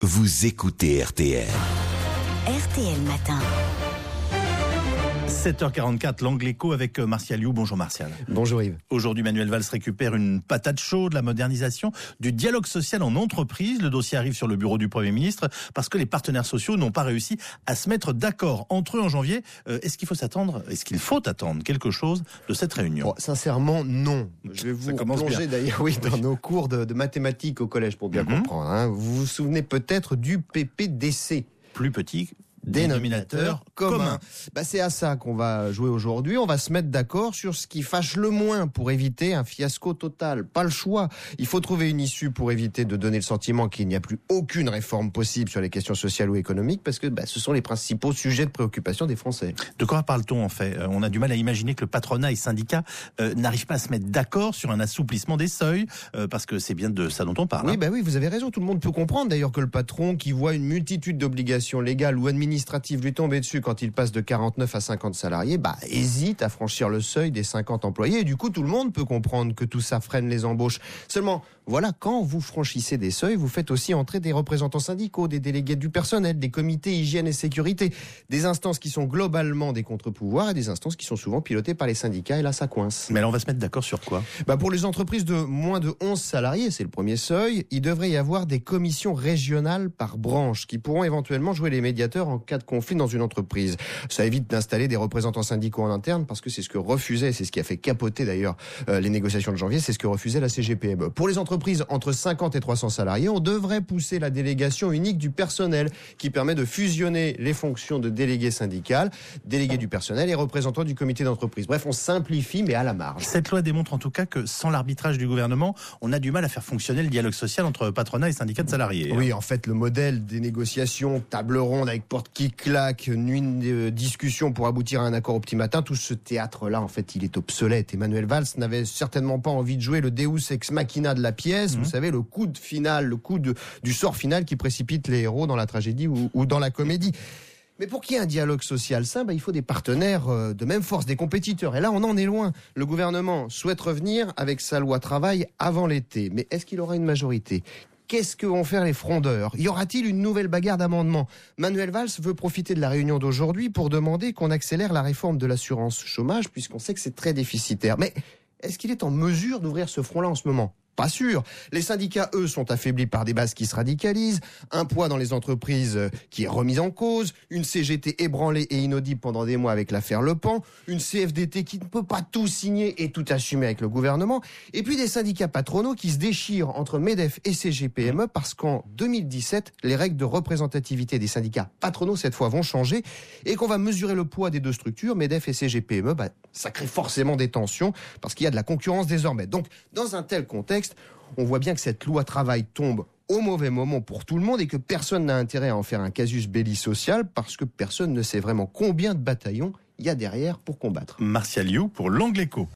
Vous écoutez RTL. RTL Matin. 7h44, l'Angle Écho avec Martial You. Bonjour Martial. Bonjour Yves. Aujourd'hui, Manuel Valls récupère une patate chaude, la modernisation du dialogue social en entreprise. Le dossier arrive sur le bureau du Premier ministre parce que les partenaires sociaux n'ont pas réussi à se mettre d'accord entre eux en janvier. Est-ce qu'il faut attendre quelque chose de cette réunion? Sincèrement, non. Je vais vous plonger d'ailleurs dans nos cours de mathématiques au collège pour bien comprendre. Vous vous souvenez peut-être du PPDC. Plus petit dénominateur commun. C'est à ça qu'on va jouer aujourd'hui. On va se mettre d'accord sur ce qui fâche le moins pour éviter un fiasco total. Pas le choix. Il faut trouver une issue pour éviter de donner le sentiment qu'il n'y a plus aucune réforme possible sur les questions sociales ou économiques, parce que ce sont les principaux sujets de préoccupation des Français. De quoi parle-t-on en fait? On a du mal à imaginer que le patronat et syndicats n'arrivent pas à se mettre d'accord sur un assouplissement des seuils, parce que c'est bien de ça dont on parle. Oui, vous avez raison. Tout le monde peut comprendre d'ailleurs que le patron, qui voit une multitude d'obligations légales ou administratives lui tomber dessus quand il passe de 49 à 50 salariés, hésite à franchir le seuil des 50 employés. Et du coup, tout le monde peut comprendre que tout ça freine les embauches. Seulement, voilà, quand vous franchissez des seuils, vous faites aussi entrer des représentants syndicaux, des délégués du personnel, des comités hygiène et sécurité, des instances qui sont globalement des contre-pouvoirs et des instances qui sont souvent pilotées par les syndicats. Et là, ça coince. Mais là, on va se mettre d'accord sur quoi? Pour les entreprises de moins de 11 salariés, c'est le premier seuil, il devrait y avoir des commissions régionales par branche qui pourront éventuellement jouer les médiateurs en cas de conflit dans une entreprise. Ça évite d'installer des représentants syndicaux en interne, parce que c'est ce que refusait, c'est ce qui a fait capoter d'ailleurs les négociations de janvier, c'est ce que refusait la CGPME. Pour les entreprises entre 50 et 300 salariés, on devrait pousser la délégation unique du personnel, qui permet de fusionner les fonctions de délégué syndical, délégué du personnel et représentant du comité d'entreprise. Bref, on simplifie, mais à la marge. Cette loi démontre en tout cas que sans l'arbitrage du gouvernement, on a du mal à faire fonctionner le dialogue social entre patronat et syndicats de salariés. Oui, en fait, le modèle des négociations, table ronde avec porte qui claque, nuit de discussion pour aboutir à un accord au petit matin, tout ce théâtre-là, en fait, il est obsolète. Emmanuel Valls n'avait certainement pas envie de jouer le Deus ex machina de la pièce, vous savez, le coup de finale, du sort final qui précipite les héros dans la tragédie ou dans la comédie. Mais pour qu'il y ait un dialogue social sain, il faut des partenaires de même force, des compétiteurs. Et là, on en est loin. Le gouvernement souhaite revenir avec sa loi travail avant l'été. Mais est-ce qu'il aura une majorité ? Qu'est-ce que vont faire les frondeurs? Y aura-t-il une nouvelle bagarre d'amendements? Manuel Valls veut profiter de la réunion d'aujourd'hui pour demander qu'on accélère la réforme de l'assurance chômage, puisqu'on sait que c'est très déficitaire. Mais est-ce qu'il est en mesure d'ouvrir ce front-là en ce moment? Pas sûr. Les syndicats, eux, sont affaiblis par des bases qui se radicalisent, un poids dans les entreprises qui est remis en cause, une CGT ébranlée et inaudible pendant des mois avec l'affaire Le Pen, une CFDT qui ne peut pas tout signer et tout assumer avec le gouvernement, et puis des syndicats patronaux qui se déchirent entre MEDEF et CGPME parce qu'en 2017, les règles de représentativité des syndicats patronaux, cette fois, vont changer et qu'on va mesurer le poids des deux structures, MEDEF et CGPME, ça crée forcément des tensions parce qu'il y a de la concurrence désormais. Donc, dans un tel contexte, on voit bien que cette loi travail tombe au mauvais moment pour tout le monde et que personne n'a intérêt à en faire un casus belli social parce que personne ne sait vraiment combien de bataillons il y a derrière pour combattre. Martial You pour l'Angle Écho.